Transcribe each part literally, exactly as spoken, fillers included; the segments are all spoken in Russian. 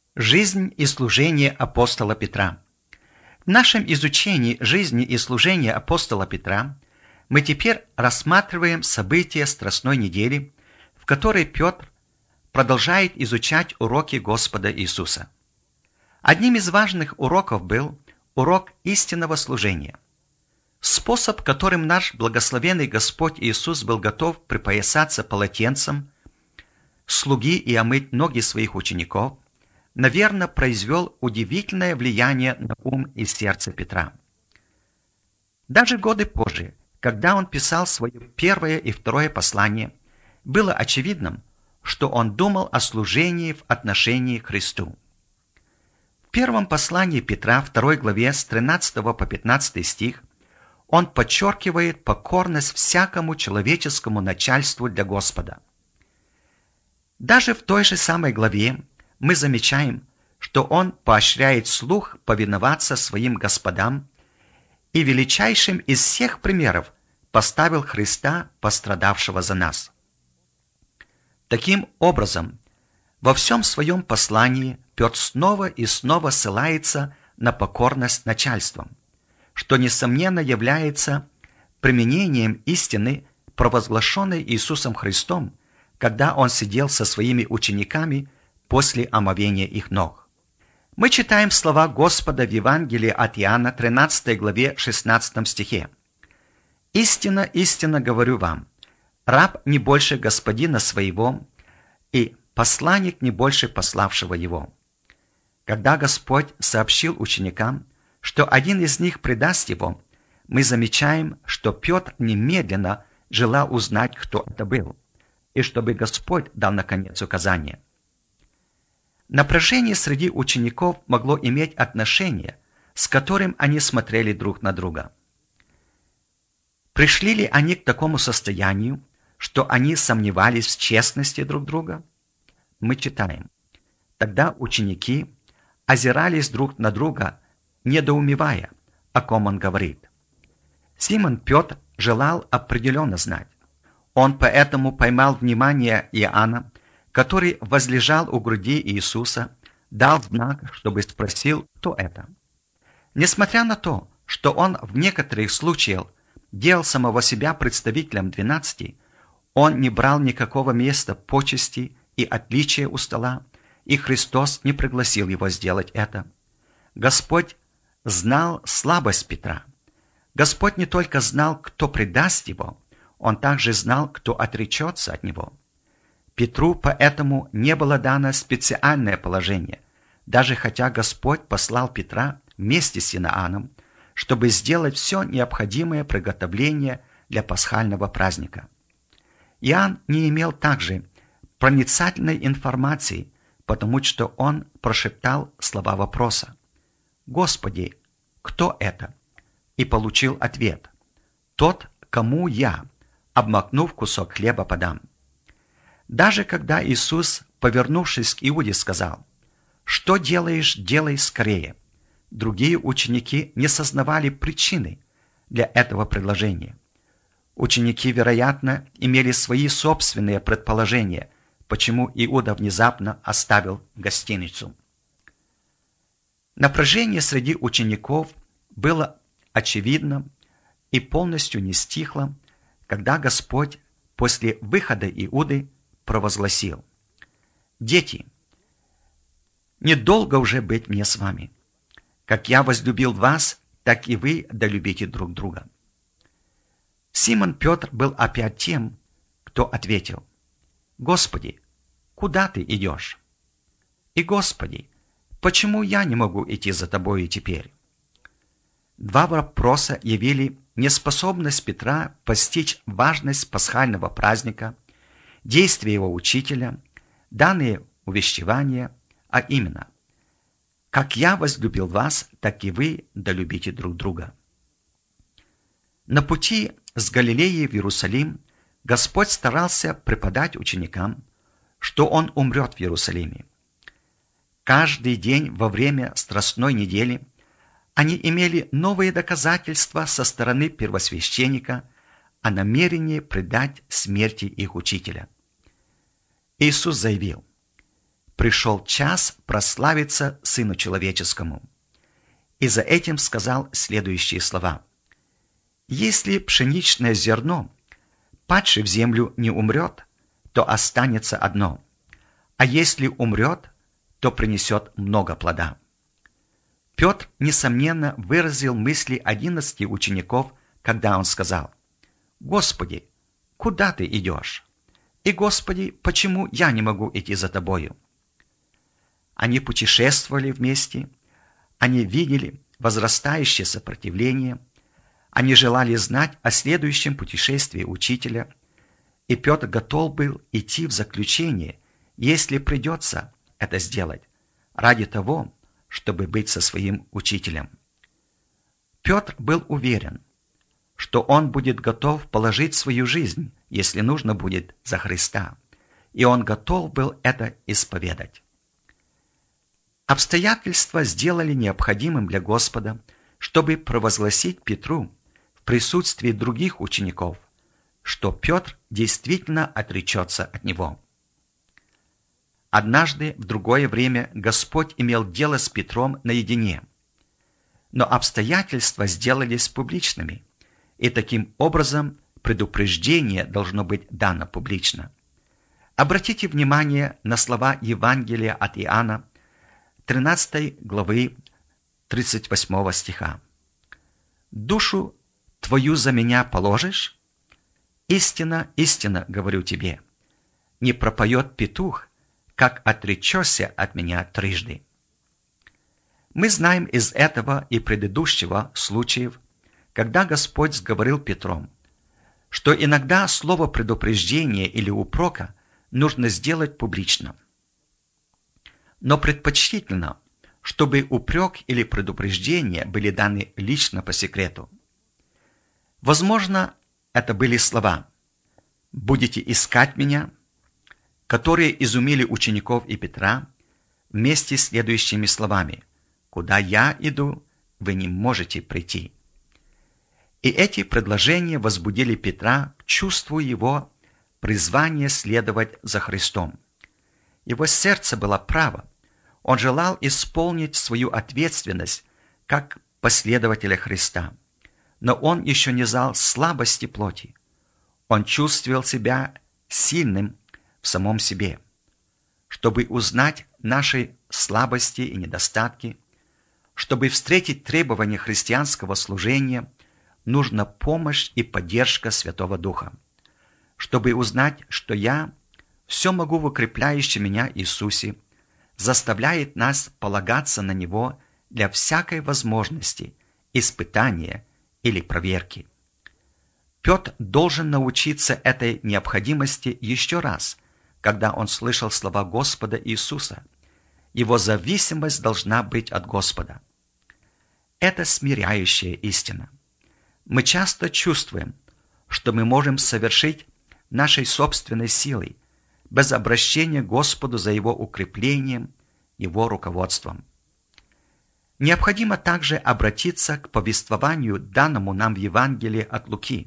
Жизнь и служение апостола Петра. В нашем изучении жизни и служения апостола Петра мы теперь рассматриваем события Страстной недели, в которой Петр продолжает изучать уроки Господа Иисуса. Одним из важных уроков был урок истинного служения. Способ, которым наш благословенный Господь Иисус был готов припоясаться полотенцем слуги и омыть ноги своих учеников, наверное, произвел удивительное влияние на ум и сердце Петра. Даже годы позже, когда он писал свое первое и второе послание, было очевидным, что он думал о служении в отношении к Христу. В первом послании Петра, второй главе, с тринадцатого по пятнадцатый стих, он подчеркивает покорность всякому человеческому начальству для Господа. Даже в той же самой главе мы замечаем, что он поощряет слуг повиноваться своим господам и величайшим из всех примеров поставил Христа, пострадавшего за нас. Таким образом, во всем своем послании Петр снова и снова ссылается на покорность начальствам, что, несомненно, является применением истины, провозглашенной Иисусом Христом, когда он сидел со своими учениками после омовения их ног. Мы читаем слова Господа в Евангелии от Иоанна, тринадцатой главе, шестнадцатом стихе. «Истинно, истинно говорю вам, раб не больше господина своего, и посланник не больше пославшего его». Когда Господь сообщил ученикам, что один из них предаст его, мы замечаем, что Петр немедленно желал узнать, кто это был, и чтобы Господь дал, наконец, указание. Напряжение среди учеников могло иметь отношение, с которым они смотрели друг на друга. Пришли ли они к такому состоянию, что они сомневались в честности друг друга? Мы читаем. Тогда ученики озирались друг на друга, недоумевая, о ком он говорит. Симон Петр желал определенно знать. Он поэтому поймал внимание Иоанна, который возлежал у груди Иисуса, дал знак, чтобы спросил, кто это. Несмотря на то, что он в некоторых случаях делал самого себя представителем двенадцати, он не брал никакого места почести и отличия у стола, и Христос не пригласил его сделать это. Господь знал слабость Петра. Господь не только знал, кто предаст его, он также знал, кто отречется от него. Петру поэтому не было дано специальное положение, даже хотя Господь послал Петра вместе с Иоанном, чтобы сделать все необходимое приготовление для пасхального праздника. Иоанн не имел также проницательной информации, потому что он прошептал слова вопроса: «Господи, кто это?» и получил ответ: «Тот, кому я, обмакнув кусок хлеба, подам». Даже когда Иисус, повернувшись к Иуде, сказал: «Что делаешь, делай скорее», другие ученики не сознавали причины для этого предложения. Ученики, вероятно, имели свои собственные предположения, почему Иуда внезапно оставил гостиницу. Напряжение среди учеников было очевидно и полностью не стихло, когда Господь после выхода Иуды провозгласил: «Дети, недолго уже быть мне с вами. Как я возлюбил вас, так и вы долюбите друг друга». Симон Петр был опять тем, кто ответил: «Господи, куда ты идешь? И, Господи, почему я не могу идти за тобою теперь?» Два вопроса явили неспособность Петра постичь важность пасхального праздника, действия его учителя, данные увещевания, а именно: «Как я возлюбил вас, так и вы долюбите друг друга». На пути с Галилеи в Иерусалим Господь старался преподать ученикам, что Он умрет в Иерусалиме. Каждый день во время Страстной недели они имели новые доказательства со стороны первосвященника о намерении предать смерти их учителя. Иисус заявил: пришел час прославиться Сыну Человеческому. И за этим сказал следующие слова. Если пшеничное зерно, падшее в землю, не умрет, то останется одно, а если умрет, то принесет много плода. Петр, несомненно, выразил мысли одиннадцати учеников, когда он сказал: «Господи, куда ты идешь? И, Господи, почему я не могу идти за тобою?» Они путешествовали вместе, они видели возрастающее сопротивление, они желали знать о следующем путешествии учителя, и Петр готов был идти в заключение, если придется это сделать, ради того, чтобы быть со своим учителем. Петр был уверен, что он будет готов положить свою жизнь, если нужно будет, за Христа, и он готов был это исповедать. Обстоятельства сделали необходимым для Господа, чтобы провозгласить Петру в присутствии других учеников, что Петр действительно отречется от него. Однажды в другое время Господь имел дело с Петром наедине, но обстоятельства сделались публичными, и таким образом предупреждение должно быть дано публично. Обратите внимание на слова Евангелия от Иоанна, тринадцатой главы, тридцать восьмого стиха. «Душу твою за меня положишь? Истинно, истинно говорю тебе, не пропоет петух, как отречешься от меня трижды». Мы знаем из этого и предыдущего случаев, когда Господь сговорил Петром, что иногда слово предупреждения или упрека нужно сделать публично. Но предпочтительно, чтобы упрек или предупреждение были даны лично по секрету. Возможно, это были слова «Будете искать меня», которые изумили учеников и Петра вместе с следующими словами: «Куда я иду, вы не можете прийти». И эти предложения возбудили Петра к чувству его призвания следовать за Христом. Его сердце было право, он желал исполнить свою ответственность как последователя Христа, но он еще не знал слабости плоти. Он чувствовал себя сильным в самом себе. Чтобы узнать наши слабости и недостатки, чтобы встретить требования христианского служения, нужна помощь и поддержка Святого Духа. Чтобы узнать, что я все могу в укрепляющем меня Иисусе, заставляет нас полагаться на Него для всякой возможности, испытания или проверки. Петр должен научиться этой необходимости еще раз, когда он слышал слова Господа Иисуса. Его зависимость должна быть от Господа. Это смиряющая истина. Мы часто чувствуем, что мы можем совершить нашей собственной силой, без обращения к Господу за Его укреплением, Его руководством. Необходимо также обратиться к повествованию, данному нам в Евангелии от Луки.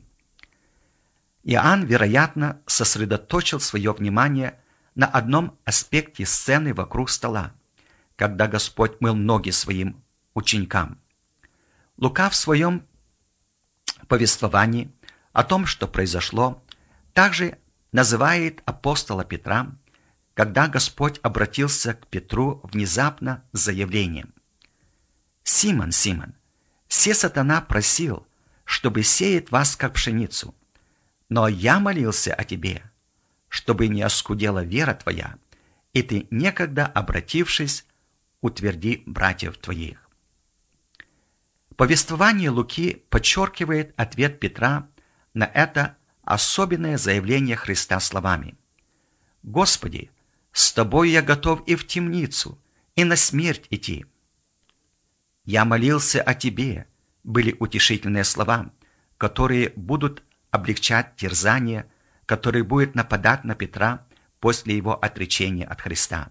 Иоанн, вероятно, сосредоточил свое внимание на одном аспекте сцены вокруг стола, когда Господь мыл ноги своим ученикам. Лука в своем повествовании о том, что произошло, также называет апостола Петра, когда Господь обратился к Петру внезапно с заявлением: «Симон, Симон, се сатана просил, чтобы сеять вас, как пшеницу, но я молился о тебе, чтобы не оскудела вера твоя, и ты, некогда обратившись, утверди братьев твоих». Повествование Луки подчеркивает ответ Петра на это особенное заявление Христа словами: «Господи, с тобой я готов и в темницу, и на смерть идти». «Я молился о тебе» были утешительные слова, которые будут облегчать терзание, которое будет нападать на Петра после его отречения от Христа.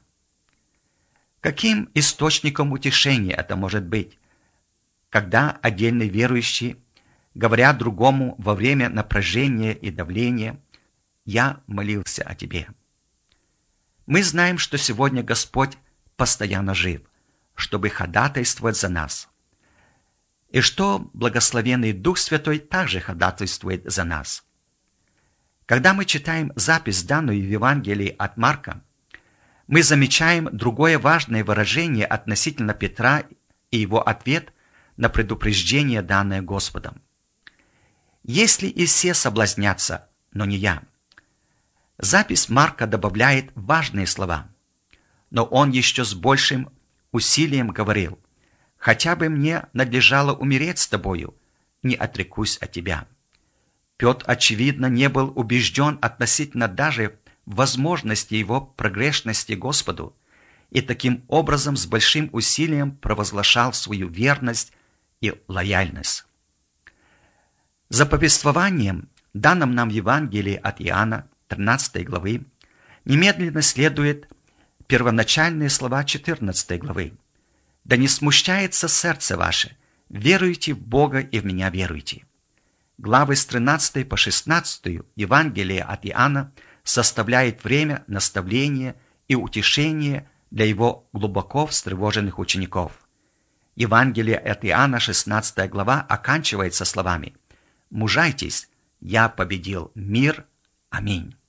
Каким источником утешения это может быть, когда отдельный верующий, говоря другому во время напряжения и давления: «Я молился о тебе»? Мы знаем, что сегодня Господь постоянно жив, чтобы ходатайствовать за нас. И что благословенный Дух Святой также ходатайствует за нас. Когда мы читаем запись, данную в Евангелии от Марка, мы замечаем другое важное выражение относительно Петра и его ответ на предупреждение, данное Господом. «Если и все соблазнятся, но не я». Запись Марка добавляет важные слова, но он еще с большим усилием говорил: «Хотя бы мне надлежало умереть с тобою, не отрекусь от тебя». Петр, очевидно, не был убежден относительно даже возможности его прогрешности Господу, и таким образом с большим усилием провозглашал свою верность и лояльность. За повествованием, данным нам в Евангелии от Иоанна, тринадцатой главы, немедленно следует первоначальные слова четырнадцатой главы: «Да не смущается сердце ваше, веруйте в Бога и в меня веруйте». Главы с тринадцатой по шестнадцатую Евангелие от Иоанна составляет время наставления и утешения для его глубоко встревоженных учеников. Евангелие от Иоанна, шестнадцатая глава, оканчивается словами: «Мужайтесь, я победил мир. Аминь».